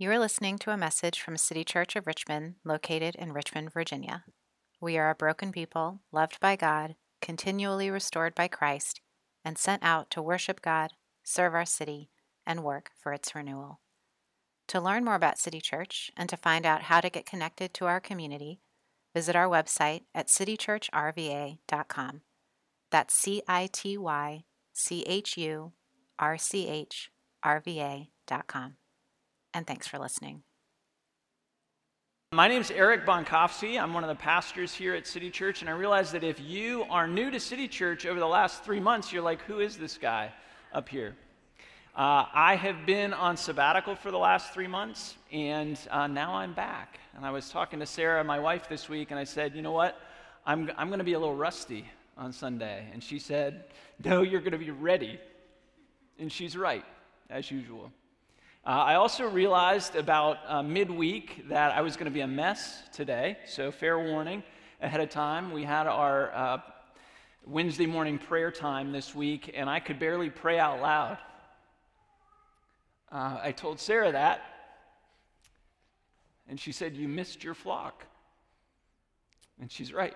You are listening to a message from City Church of Richmond, located in Richmond, Virginia. We are a broken people, loved by God, continually restored by Christ, and sent out to worship God, serve our city, and work for its renewal. To learn more about City Church and to find out how to get connected to our community, visit our website at citychurchrva.com. That's citychurchrva.com. And thanks for listening. My name is Eric Bonkowski. I'm one of the pastors here at City Church, and I realize that if you are new to City Church over the last 3 months, you're like, who is this guy up here? I have been on sabbatical for the last 3 months, and now I'm back. And I was talking to Sarah, my wife, this week, and I said, you know what? I'm going to be a little rusty on Sunday. And she said, no, you're going to be ready. And she's right, as usual. I also realized about midweek that I was going to be a mess today, so fair warning ahead of time. We had our Wednesday morning prayer time this week, and I could barely pray out loud. I told Sarah that, and she said, you missed your flock. And she's right.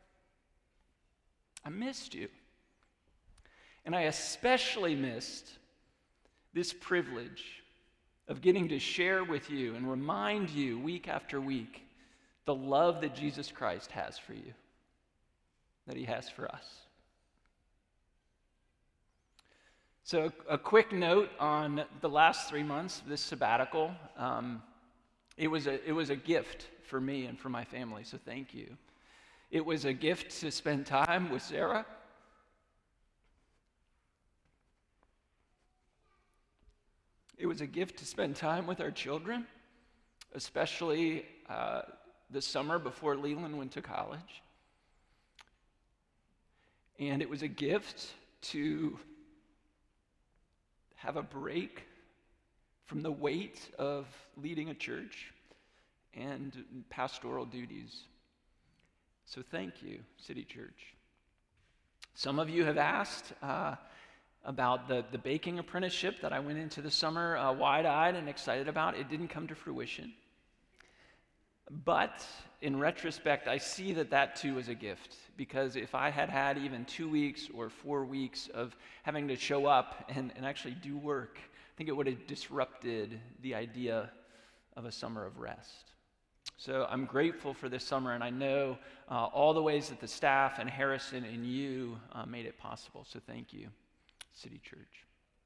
I missed you. And I especially missed this privilege of getting to share with you and remind you week after week the love that Jesus Christ has for you, that he has for us. So a quick note on the last 3 months of this sabbatical. It was a gift for me and for my family, so thank you. It was a gift to spend time with Sarah. It was a gift to spend time with our children, especially the summer before Leland went to college. And it was a gift to have a break from the weight of leading a church and pastoral duties. So thank you, City Church. Some of you have asked about the baking apprenticeship that I went into this summer wide-eyed and excited about. It didn't come to fruition. But in retrospect, I see that too was a gift, because if I had had even 2 weeks or 4 weeks of having to show up and actually do work, I think it would have disrupted the idea of a summer of rest. So I'm grateful for this summer, and I know all the ways that the staff and Harrison and you made it possible. So thank you, City Church.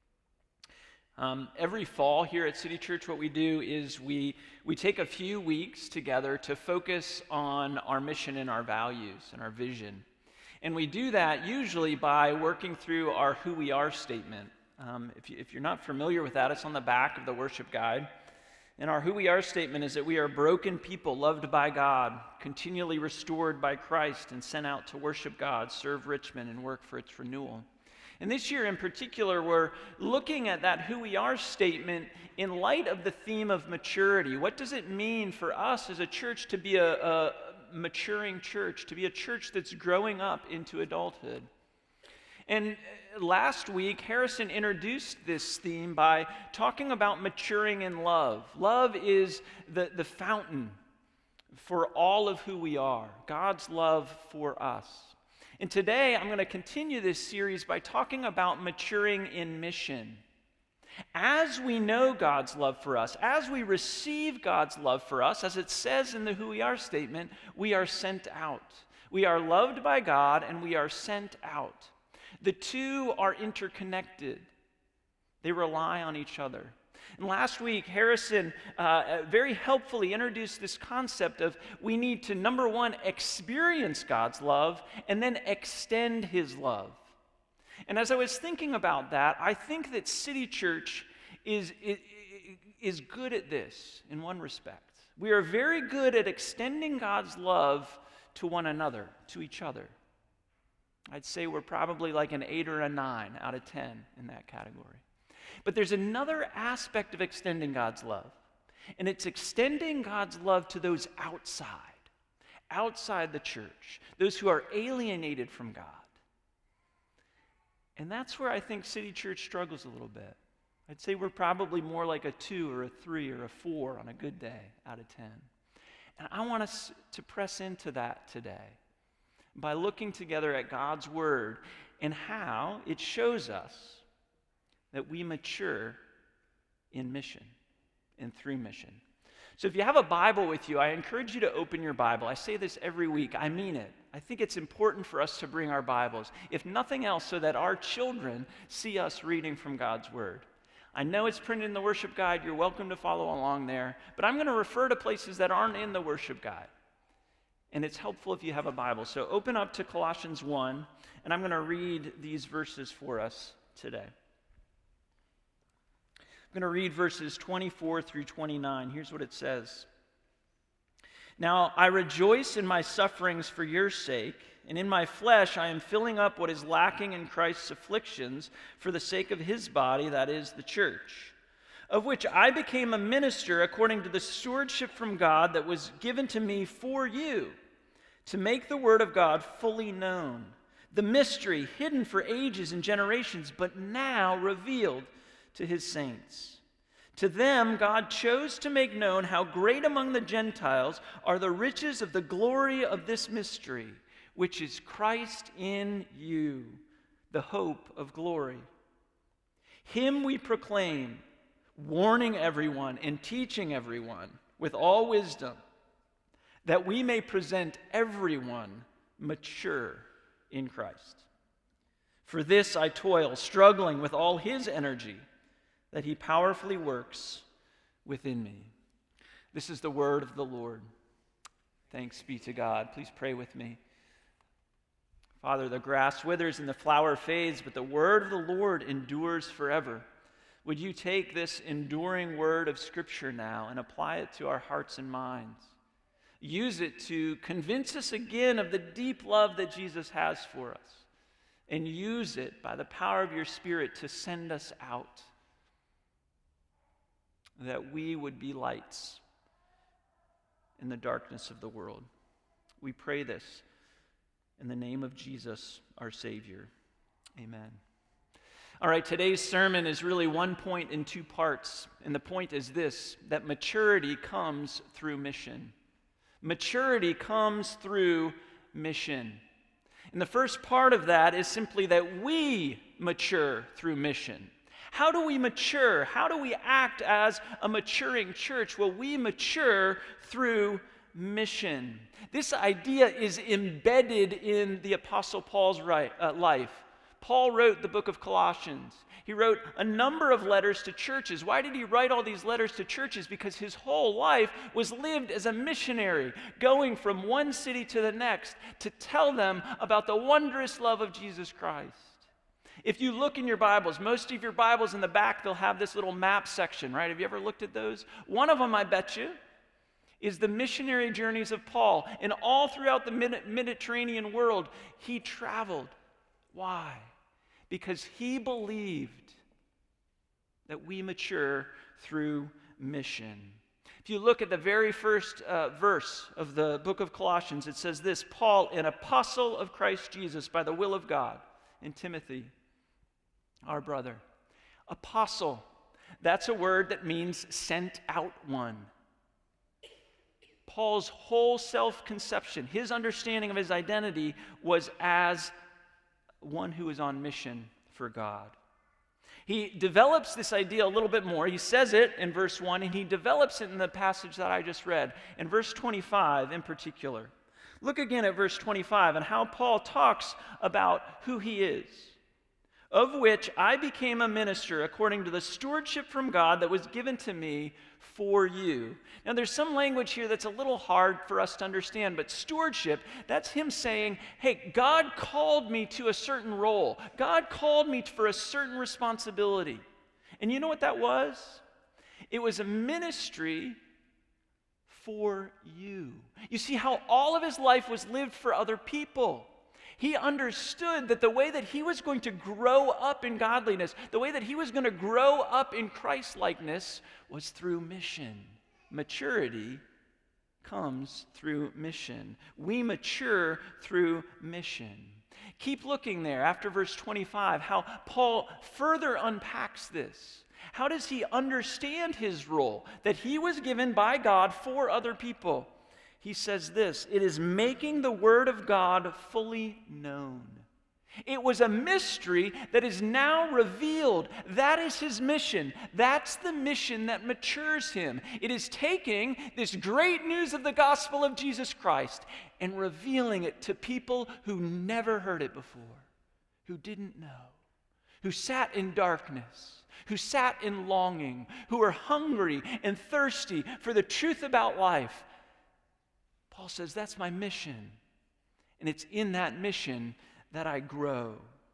Every fall here at City Church, what we do is we take a few weeks together to focus on our mission and our values and our vision. And we do that usually by working through our Who We Are statement. If you're not familiar with that, it's on the back of the worship guide. And our Who We Are statement is that we are broken people loved by God, continually restored by Christ, and sent out to worship God, serve Richmond, and work for its renewal. And this year in particular, we're looking at that Who We Are statement in light of the theme of maturity. What does it mean for us as a church to be a maturing church, to be a church that's growing up into adulthood? And last week, Harrison introduced this theme by talking about maturing in love. Love is the fountain for all of who we are, God's love for us. And today, I'm going to continue this series by talking about maturing in mission. As we know God's love for us, as we receive God's love for us, as it says in the Who We Are statement, we are sent out. We are loved by God, and we are sent out. The two are interconnected. They rely on each other. And last week, Harrison very helpfully introduced this concept of we need to, number one, experience God's love and then extend his love. And as I was thinking about that, I think that City Church is good at this in one respect. We are very good at extending God's love to one another, to each other. I'd say we're probably like an 8 or a 9 out of 10 in that category. But there's another aspect of extending God's love, and it's extending God's love to those outside the church, those who are alienated from God. And that's where I think City Church struggles a little bit. I'd say we're probably more like a 2 or a 3 or a 4 on a good day out of 10. And I want us to press into that today by looking together at God's Word and how it shows us that we mature in mission and through mission. So if you have a Bible with you, I encourage you to open your Bible. I say this every week. I mean it. I think it's important for us to bring our Bibles, if nothing else, so that our children see us reading from God's Word. I know it's printed in the worship guide. You're welcome to follow along there. But I'm going to refer to places that aren't in the worship guide. And it's helpful if you have a Bible. So open up to Colossians 1, and I'm going to read these verses for us today. I'm going to read verses 24 through 29. Here's what it says. Now, I rejoice in my sufferings for your sake, and in my flesh I am filling up what is lacking in Christ's afflictions for the sake of his body, that is, the church, of which I became a minister according to the stewardship from God that was given to me for you, to make the word of God fully known, the mystery hidden for ages and generations, but now revealed to his saints. To them God chose to make known how great among the Gentiles are the riches of the glory of this mystery, which is Christ in you, the hope of glory. Him we proclaim, warning everyone and teaching everyone with all wisdom, that we may present everyone mature in Christ. For this I toil, struggling with all his energy, that he powerfully works within me. This is the word of the Lord. Thanks be to God. Please pray with me. Father, the grass withers and the flower fades, but the word of the Lord endures forever. Would you take this enduring word of Scripture now and apply it to our hearts and minds? Use it to convince us again of the deep love that Jesus has for us. And use it by the power of your Spirit to send us out, that we would be lights in the darkness of the world. We pray this in the name of Jesus, our Savior. Amen. All right, today's sermon is really one point in 2 parts, and the point is this, that maturity comes through mission. Maturity comes through mission. And the first part of that is simply that we mature through mission. How do we mature? How do we act as a maturing church? Well, we mature through mission. This idea is embedded in the Apostle Paul's life. Paul wrote the book of Colossians. He wrote a number of letters to churches. Why did he write all these letters to churches? Because his whole life was lived as a missionary, going from one city to the next to tell them about the wondrous love of Jesus Christ. If you look in your Bibles, most of your Bibles in the back, they'll have this little map section, right? Have you ever looked at those? One of them, I bet you, is the missionary journeys of Paul. And all throughout the Mediterranean world, he traveled. Why? Because he believed that we mature through mission. If you look at the very first verse of the book of Colossians, it says this, Paul, an apostle of Christ Jesus by the will of God, and Timothy, our brother. Apostle, that's a word that means sent out one. Paul's whole self-conception, his understanding of his identity was as one who is on mission for God. He develops this idea a little bit more. He says it in verse 1, and he develops it in the passage that I just read, in verse 25 in particular. Look again at verse 25 and how Paul talks about who he is. Of which I became a minister according to the stewardship from God that was given to me for you. Now there's some language here that's a little hard for us to understand, but stewardship, that's him saying, hey, God called me to a certain role. God called me for a certain responsibility. And you know what that was? It was a ministry for you. You see how all of his life was lived for other people. He understood that the way that he was going to grow up in godliness, the way that he was going to grow up in Christ-likeness was through mission. Maturity comes through mission. We mature through mission. Keep looking there after verse 25, how Paul further unpacks this. How does he understand his role that he was given by God for other people? He says this, it is making the word of God fully known. It was a mystery that is now revealed. That is his mission. That's the mission that matures him. It is taking this great news of the gospel of Jesus Christ and revealing it to people who never heard it before, who didn't know, who sat in darkness, who sat in longing, who were hungry and thirsty for the truth about life. Paul says, that's my mission. And it's in that mission that I grow.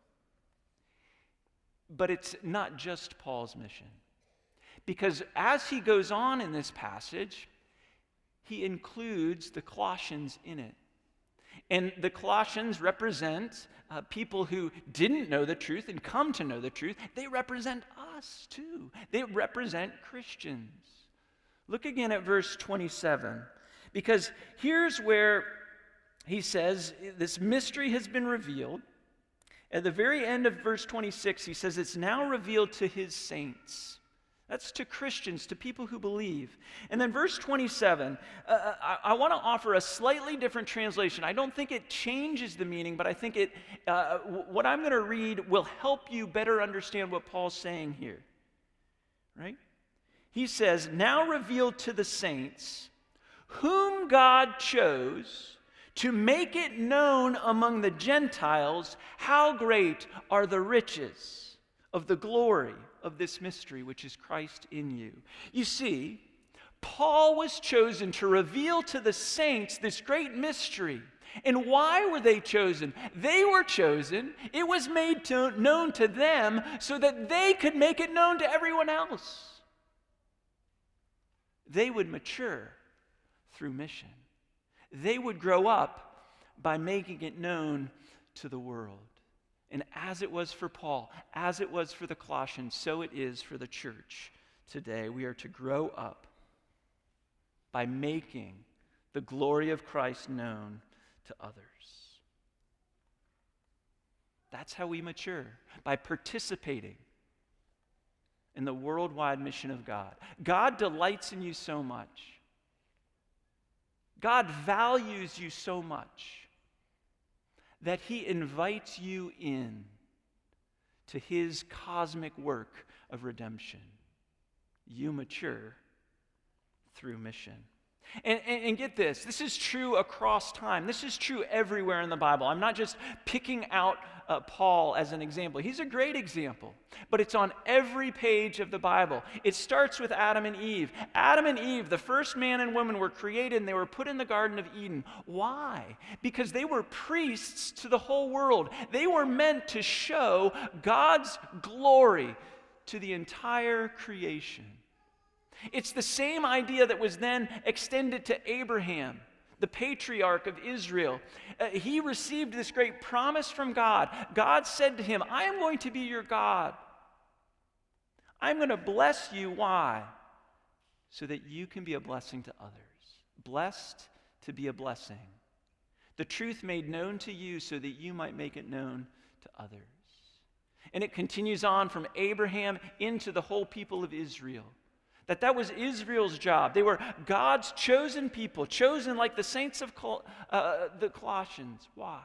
But it's not just Paul's mission. Because as he goes on in this passage, he includes the Colossians in it. And the Colossians represent people who didn't know the truth and come to know the truth. They represent us too. They represent Christians. Look again at verse 27. Because here's where he says, this mystery has been revealed. At the very end of verse 26, he says, it's now revealed to his saints. That's to Christians, to people who believe. And then verse 27, I want to offer a slightly different translation. I don't think it changes the meaning, but I think what I'm going to read will help you better understand what Paul's saying here. Right? He says, now revealed to the saints, whom God chose to make it known among the Gentiles how great are the riches of the glory of this mystery, which is Christ in you. You see, Paul was chosen to reveal to the saints this great mystery. And why were they chosen? They were chosen, it was made known to them so that they could make it known to everyone else. They would mature through mission. They would grow up by making it known to the world. And as it was for Paul, as it was for the Colossians, so it is for the church today. We are to grow up by making the glory of Christ known to others. That's how we mature, by participating in the worldwide mission of God. God delights in you so much. God values you so much that he invites you in to his cosmic work of redemption. You mature through mission. And get this is true across time. This is true everywhere in the Bible. I'm not just picking out Paul as an example. He's a great example, but it's on every page of the Bible. It starts with Adam and Eve. Adam and Eve, the first man and woman, were created and they were put in the Garden of Eden. Why? Because they were priests to the whole world. They were meant to show God's glory to the entire creation. It's the same idea that was then extended to Abraham, the patriarch of Israel. He received this great promise from God. God said to him, I am going to be your God. I'm going to bless you. Why? So that you can be a blessing to others. Blessed to be a blessing. The truth made known to you so that you might make it known to others. And it continues on from Abraham into the whole people of Israel. That was Israel's job. They were God's chosen people, chosen like the saints of the Colossians. Why?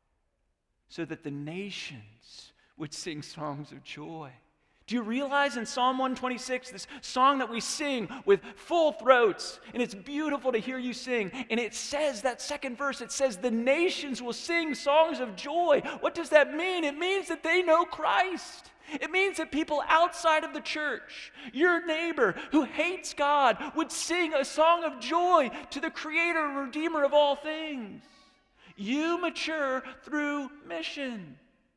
So that the nations would sing songs of joy. Do you realize in Psalm 126, this song that we sing with full throats, and it's beautiful to hear you sing, and it says, that second verse, it says, the nations will sing songs of joy. What does that mean? It means that they know Christ. It means that people outside of the church, your neighbor who hates God, would sing a song of joy to the Creator and Redeemer of all things. You mature through mission.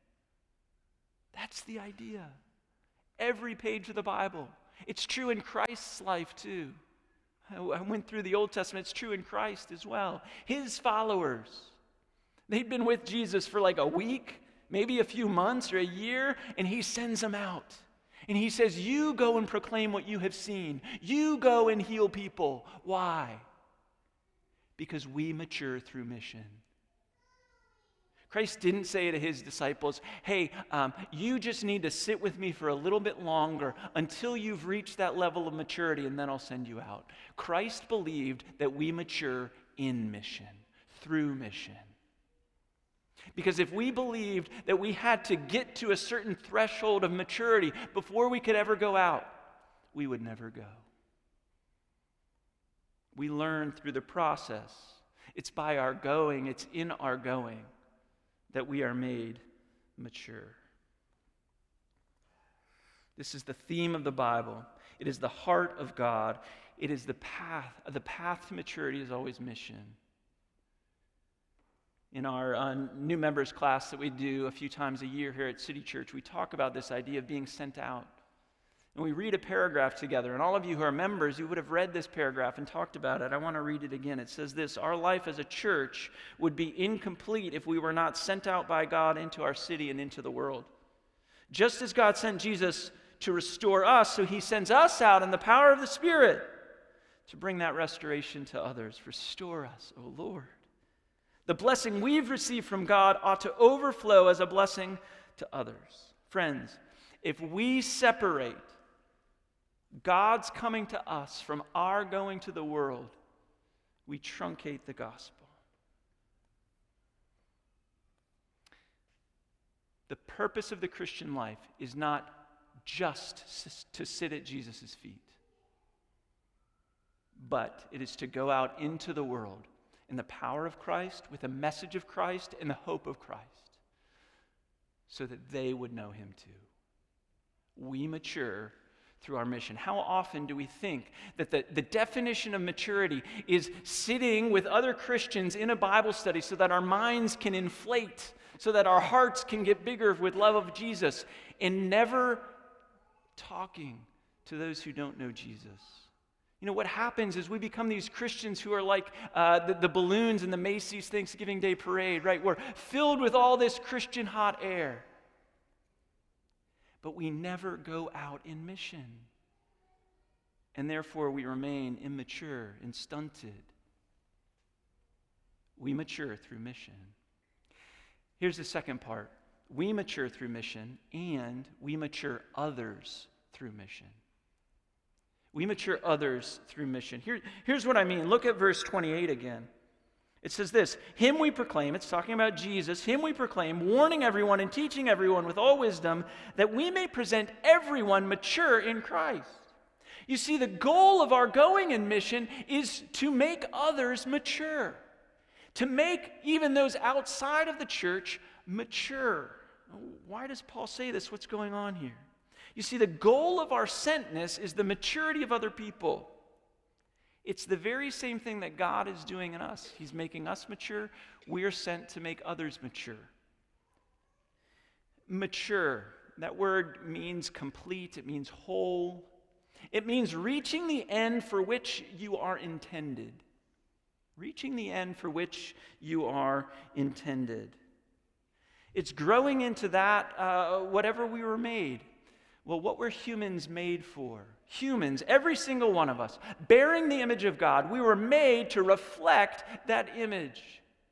That's the idea. Every page of the Bible. It's true in Christ's life too. I went through the Old Testament. It's true in Christ as well. His followers, they'd been with Jesus for like a week, maybe a few months or a year, and he sends them out. And he says, you go and proclaim what you have seen. You go and heal people. Why? Because we mature through mission. Christ didn't say to his disciples, hey, you just need to sit with me for a little bit longer until you've reached that level of maturity, and then I'll send you out. Christ believed that we mature in mission, through mission. Because if we believed that we had to get to a certain threshold of maturity before we could ever go out, we would never go. We learn through the process. It's by our going, it's in our going that we are made mature. This is the theme of the Bible. It is the heart of God. It is the path. The path to maturity is always mission. In our new members class that we do a few times a year here at City Church, we talk about this idea of being sent out. And we read a paragraph together. And all of you who are members, you would have read this paragraph and talked about it. I want to read it again. It says this: our life as a church would be incomplete if we were not sent out by God into our city and into the world. Just as God sent Jesus to restore us, so he sends us out in the power of the Spirit to bring that restoration to others. Restore us, O Lord. The blessing we've received from God ought to overflow as a blessing to others. Friends, if we separate God's coming to us from our going to the world, we truncate the gospel. The purpose of the Christian life is not just to sit at Jesus' feet, but it is to go out into the world in the power of Christ, with a message of Christ and the hope of Christ, so that they would know him too. We mature through our mission. How often do we think that the definition of maturity is sitting with other Christians in a Bible study so that our minds can inflate, so that our hearts can get bigger with love of Jesus, and never talking to those who don't know Jesus? You know, what happens is we become these Christians who are like the balloons in the Macy's Thanksgiving Day Parade, right? We're filled with all this Christian hot air. But we never go out in mission. And therefore we remain immature and stunted. We mature through mission. Here's the second part. We mature through mission, and we mature others through mission. We mature others through mission. Here's what I mean. Look at verse 28 again. It says this: him we proclaim, it's talking about Jesus, him we proclaim, warning everyone and teaching everyone with all wisdom, that we may present everyone mature in Christ. You see, the goal of our going in mission is to make others mature, to make even those outside of the church mature. Why does Paul say this? What's going on here? You see, the goal of our sentness is the maturity of other people. It's the very same thing that God is doing in us. He's making us mature. We are sent to make others mature. Mature, that word means complete. It means whole. It means reaching the end for which you are intended. Reaching the end for which you are intended. It's growing into that, whatever we were made. Well, what were humans made for? Humans, every single one of us, bearing the image of God, we were made to reflect that image.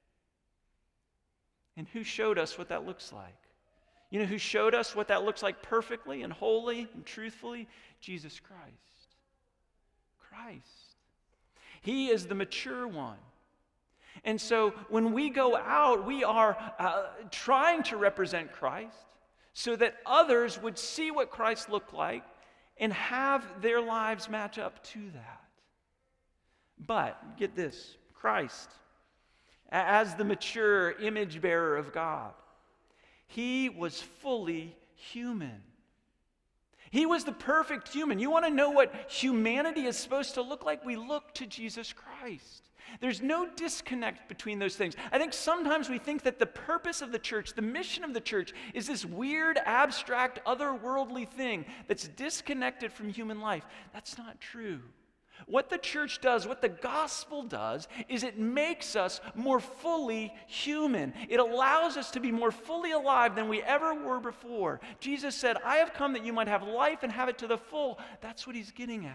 And who showed us what that looks like? You know who showed us what that looks like perfectly and wholly and truthfully? Jesus Christ. Christ. He is the mature one. And so when we go out, we are trying to represent Christ so that others would see what Christ looked like and have their lives match up to that. But, get this, Christ, as the mature image bearer of God, he was fully human. He was the perfect human. You want to know what humanity is supposed to look like? We look to Jesus Christ. There's no disconnect between those things. I think sometimes we think that the purpose of the church, the mission of the church, is this weird, abstract, otherworldly thing that's disconnected from human life. That's not true. What the church does, what the gospel does, is it makes us more fully human. It allows us to be more fully alive than we ever were before. Jesus said, I have come that you might have life and have it to the full. That's what he's getting at.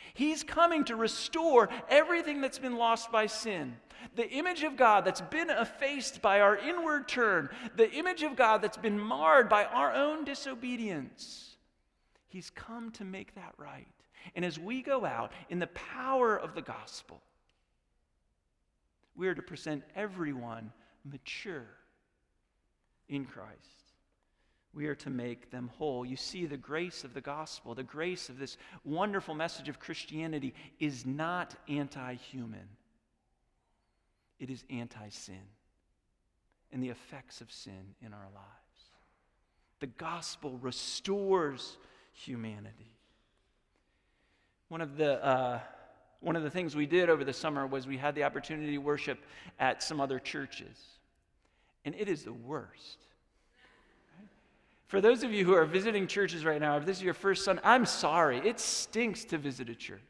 He's coming to restore everything that's been lost by sin. The image of God that's been effaced by our inward turn, the image of God that's been marred by our own disobedience. He's come to make that right. And as we go out in the power of the gospel, we are to present everyone mature in Christ. We are to make them whole. You see, the grace of the gospel, the grace of this wonderful message of Christianity is not anti-human. It is anti-sin and the effects of sin in our lives. The gospel restores humanity. One of the things we did over the summer was we had the opportunity to worship at some other churches. And it is the worst. For those of you who are visiting churches right now, if this is your first Sunday, I'm sorry. It stinks to visit a church.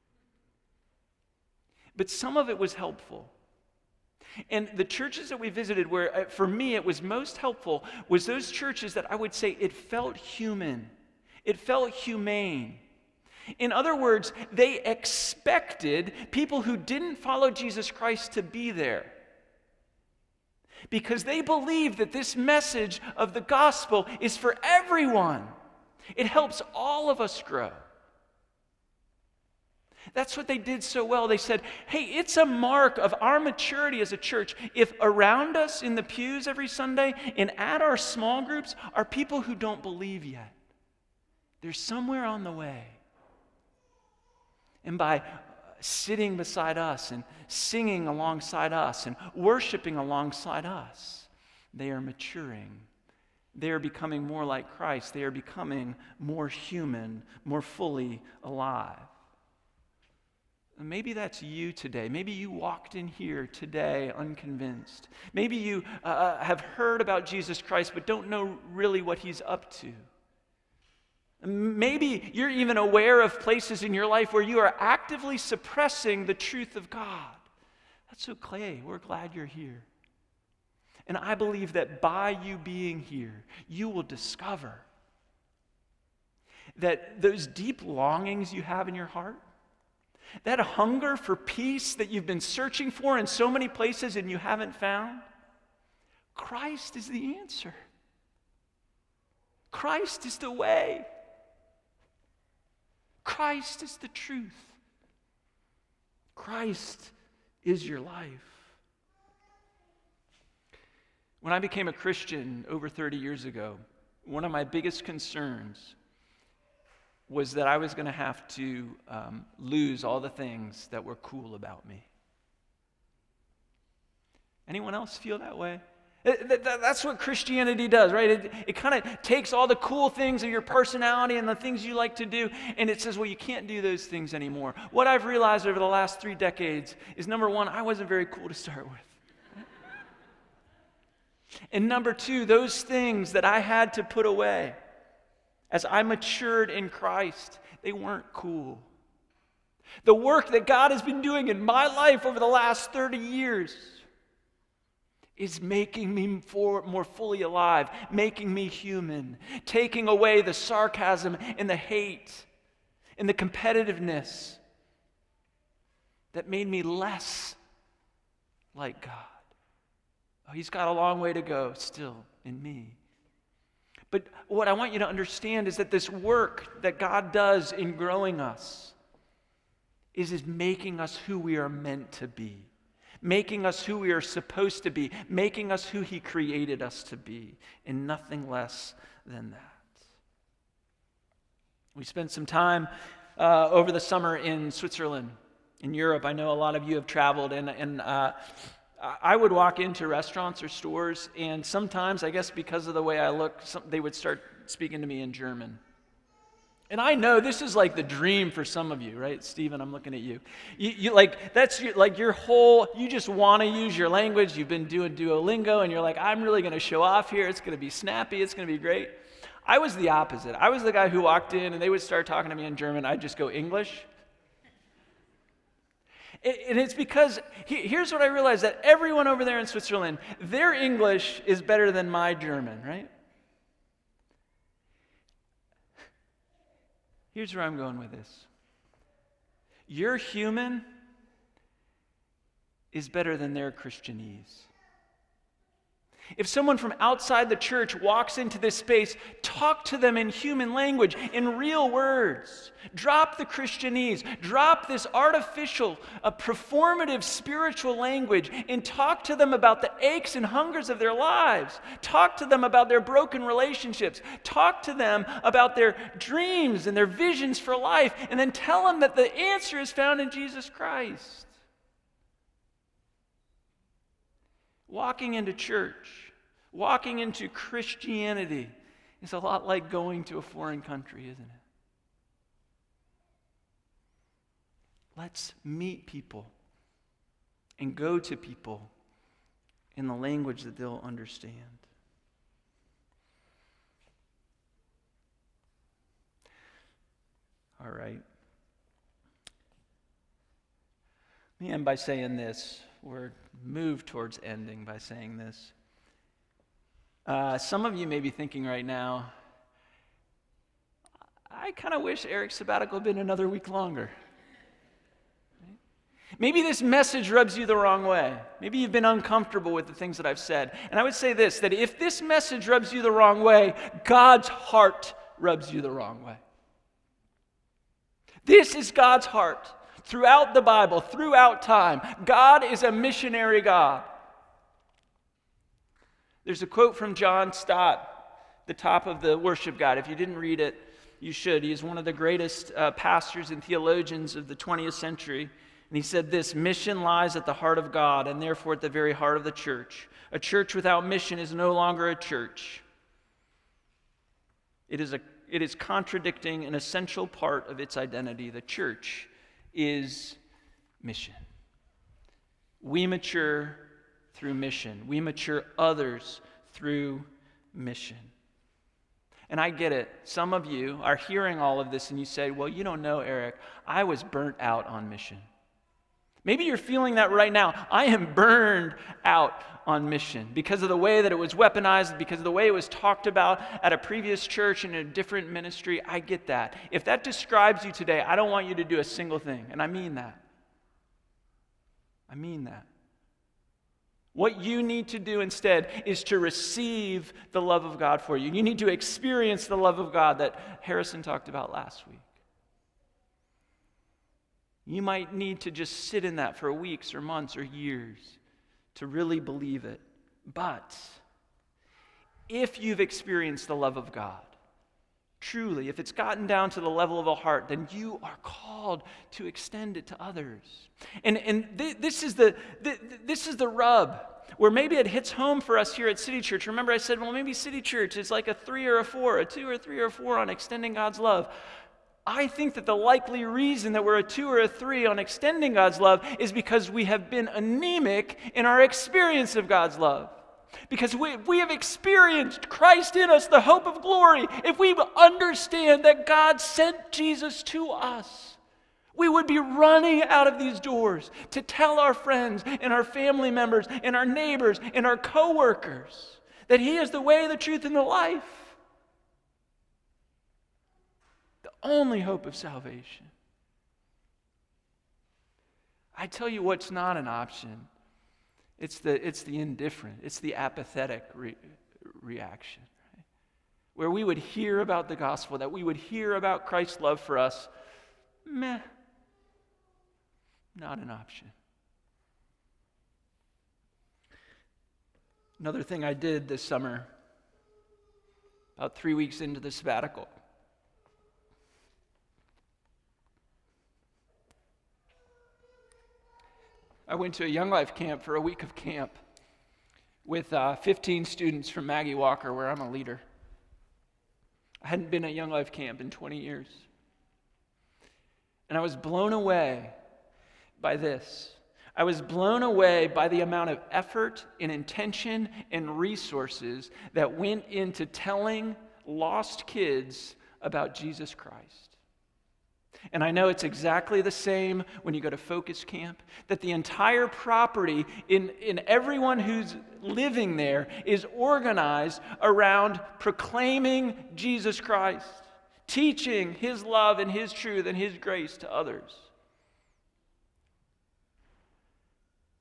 But some of it was helpful. And the churches that we visited where, for me, it was most helpful was those churches that I would say it felt human. It felt humane. In other words, they expected people who didn't follow Jesus Christ to be there. Because they believe that this message of the gospel is for everyone. It helps all of us grow. That's what they did so well. They said, hey, it's a mark of our maturity as a church if around us in the pews every Sunday and at our small groups are people who don't believe yet. They're somewhere on the way. And by sitting beside us and singing alongside us and worshiping alongside us, they are maturing. They are becoming more like Christ. They are becoming more human, more fully alive. And maybe that's you today. Maybe you walked in here today unconvinced. Maybe you have heard about Jesus Christ but don't know really what he's up to. Maybe you're even aware of places in your life where you are actively suppressing the truth of God. That's okay. We're glad you're here. And I believe that by you being here, you will discover that those deep longings you have in your heart, that hunger for peace that you've been searching for in so many places and you haven't found, Christ is the answer. Christ is the way. Christ is the truth. Christ is your life. When I became a Christian over 30 years ago, one of my biggest concerns was that I was going to have to lose all the things that were cool about me. Anyone else feel that way? That's what Christianity does, right? It kind of takes all the cool things of your personality and the things you like to do, and it says, well, you can't do those things anymore. What I've realized over the last 3 decades is, number one, I wasn't very cool to start with. And number two, those things that I had to put away as I matured in Christ, they weren't cool. The work that God has been doing in my life over the last 30 years is making me more fully alive, making me human, taking away the sarcasm and the hate and the competitiveness that made me less like God. Oh, he's got a long way to go still in me. But what I want you to understand is that this work that God does in growing us is making us who we are meant to be. Making us who we are supposed to be, making us who he created us to be, and nothing less than that. We spent some time over the summer in Switzerland, in Europe. I know a lot of you have traveled, and I would walk into restaurants or stores, and sometimes, I guess because of the way I look, they would start speaking to me in German. And I know this is like the dream for some of you, right? Stephen, I'm looking at you. You like, that's your whole, you just want to use your language. You've been doing Duolingo, and you're like, I'm really going to show off here. It's going to be snappy. It's going to be great. I was the opposite. I was the guy who walked in, and they would start talking to me in German. I'd just go English. And it's because, here's what I realized, that everyone over there in Switzerland, their English is better than my German, right? Here's where I'm going with this. your human is better than their Christianese. If someone from outside the church walks into this space, talk to them in human language, in real words. Drop the Christianese. Drop this artificial, performative spiritual language and talk to them about the aches and hungers of their lives. Talk to them about their broken relationships. Talk to them about their dreams and their visions for life. And then tell them that the answer is found in Jesus Christ. Walking into church, walking into Christianity is a lot like going to a foreign country, isn't it? Let's meet people and go to people in the language that they'll understand. All right. Let me end by saying this. We're moved towards ending by saying this. Some of you may be thinking right now, I kind of wish Eric's sabbatical had been another week longer. Maybe this message rubs you the wrong way. Maybe you've been uncomfortable with the things that I've said. And I would say this, that if this message rubs you the wrong way, God's heart rubs you the wrong way. This is God's heart. Throughout the Bible, throughout time, God is a missionary God. There's a quote from John Stott, the top of the worship guide. If you didn't read it, you should. He is one of the greatest pastors and theologians of the 20th century. And he said this: mission lies at the heart of God and therefore at the very heart of the church. A church without mission is no longer a church. It is contradicting an essential part of its identity. The church is mission. We mature through mission. We mature others through mission. And I get it. Some of you are hearing all of this and you say, well, you don't know, Eric, I was burnt out on mission. Maybe you're feeling that right now. I am burned out on mission because of the way that it was weaponized, because of the way it was talked about at a previous church in a different ministry. I get that. If that describes you today, I don't want you to do a single thing. And I mean that. I mean that. What you need to do instead is to receive the love of God for you. You need to experience the love of God that Harrison talked about last week. You might need to just sit in that for weeks or months or years to really believe it. But if you've experienced the love of God, truly, if it's gotten down to the level of a heart, then you are called to extend it to others. And this is the rub, where maybe it hits home for us here at City Church. Remember I said, well, maybe City Church is like a 3 or a 4, a 2 or 3 or 4 on extending God's love. I think that the likely reason that we're a 2 or a 3 on extending God's love is because we have been anemic in our experience of God's love. Because we have experienced Christ in us, the hope of glory. If we understand that God sent Jesus to us, we would be running out of these doors to tell our friends and our family members and our neighbors and our coworkers that He is the way, the truth, and the life. The only hope of salvation. I tell you what's not an option. It's the indifferent. It's the apathetic reaction. Right? Where we would hear about the gospel, that we would hear about Christ's love for us. Meh. Not an option. Another thing I did this summer, about 3 weeks into the sabbatical, I went to a Young Life camp for a week of camp with 15 students from Maggie Walker, where I'm a leader. I hadn't been at Young Life camp in 20 years. And I was blown away by this. I was blown away by the amount of effort and intention and resources that went into telling lost kids about Jesus Christ. And I know it's exactly the same when you go to Focus Camp, that the entire property in everyone who's living there is organized around proclaiming Jesus Christ, teaching His love and His truth and His grace to others.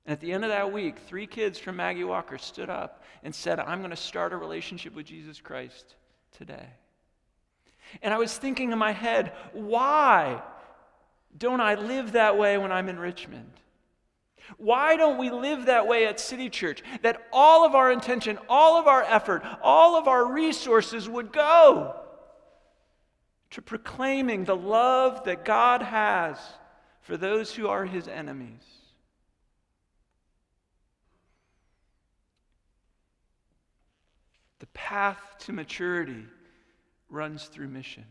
And at the end of that week, 3 kids from Maggie Walker stood up and said, I'm going to start a relationship with Jesus Christ today. And I was thinking in my head, why don't I live that way when I'm in Richmond? Why don't we live that way at City Church? That all of our intention, all of our effort, all of our resources would go to proclaiming the love that God has for those who are his enemies. The path to maturity runs through mission.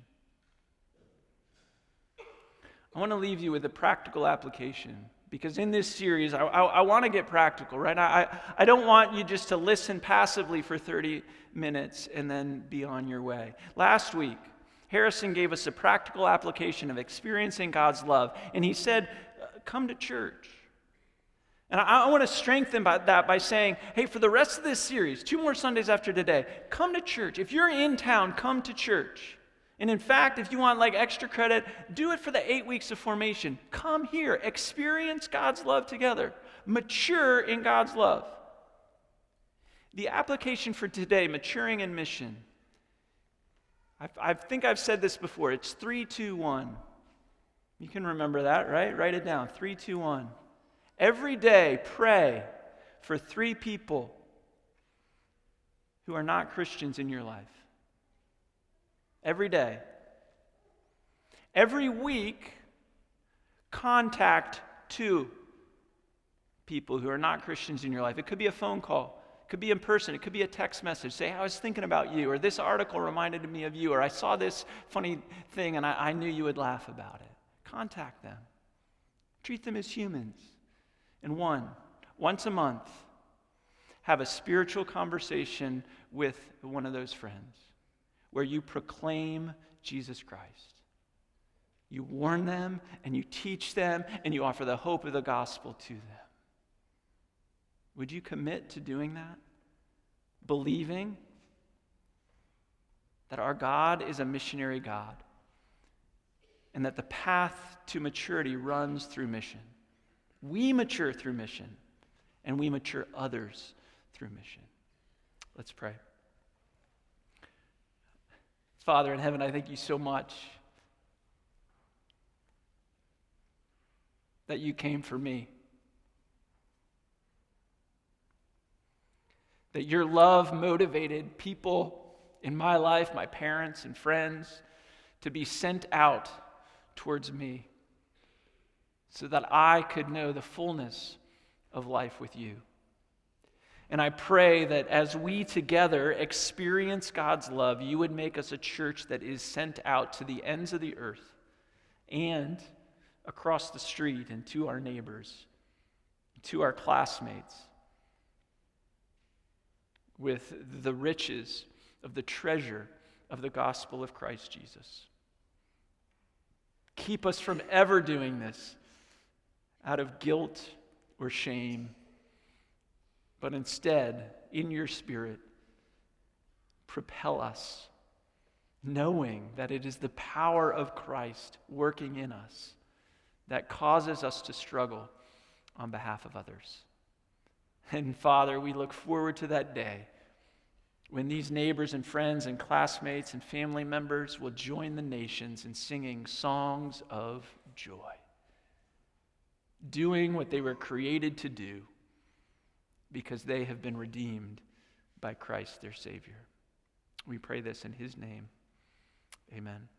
I want to leave you with a practical application, because in this series, I want to get practical, right? I don't want you just to listen passively for 30 minutes and then be on your way. Last week, Harrison gave us a practical application of experiencing God's love, and he said, come to church. And I want to strengthen that by saying, hey, for the rest of this series, 2 more Sundays after today, come to church. If you're in town, come to church. And in fact, if you want like extra credit, do it for the 8 weeks of formation. Come here, experience God's love together, mature in God's love. The application for today, maturing in mission, I think I've said this before. It's 3, 2, 1. You can remember that, right? Write it down. 3, 2, 1. Every day, pray for 3 people who are not Christians in your life. Every day. Every week, contact 2 people who are not Christians in your life. It could be a phone call. It could be in person. It could be a text message. Say, I was thinking about you, or this article reminded me of you, or I saw this funny thing and I knew you would laugh about it. Contact them. Treat them as humans. And once a month, have a spiritual conversation with one of those friends where you proclaim Jesus Christ. You warn them and you teach them and you offer the hope of the gospel to them. Would you commit to doing that? Believing that our God is a missionary God and that the path to maturity runs through mission. We mature through mission, and we mature others through mission. Let's pray. Father in heaven, I thank you so much that you came for me. That your love motivated people in my life, my parents and friends, to be sent out towards me so that I could know the fullness of life with you. And I pray that as we together experience God's love, you would make us a church that is sent out to the ends of the earth and across the street and to our neighbors, to our classmates, with the riches of the treasure of the gospel of Christ Jesus. Keep us from ever doing this out of guilt or shame, but instead, in your Spirit, propel us, knowing that it is the power of Christ working in us that causes us to struggle on behalf of others. And Father, we look forward to that day when these neighbors and friends and classmates and family members will join the nations in singing songs of joy, doing what they were created to do because they have been redeemed by Christ their Savior. We pray this in his name. Amen.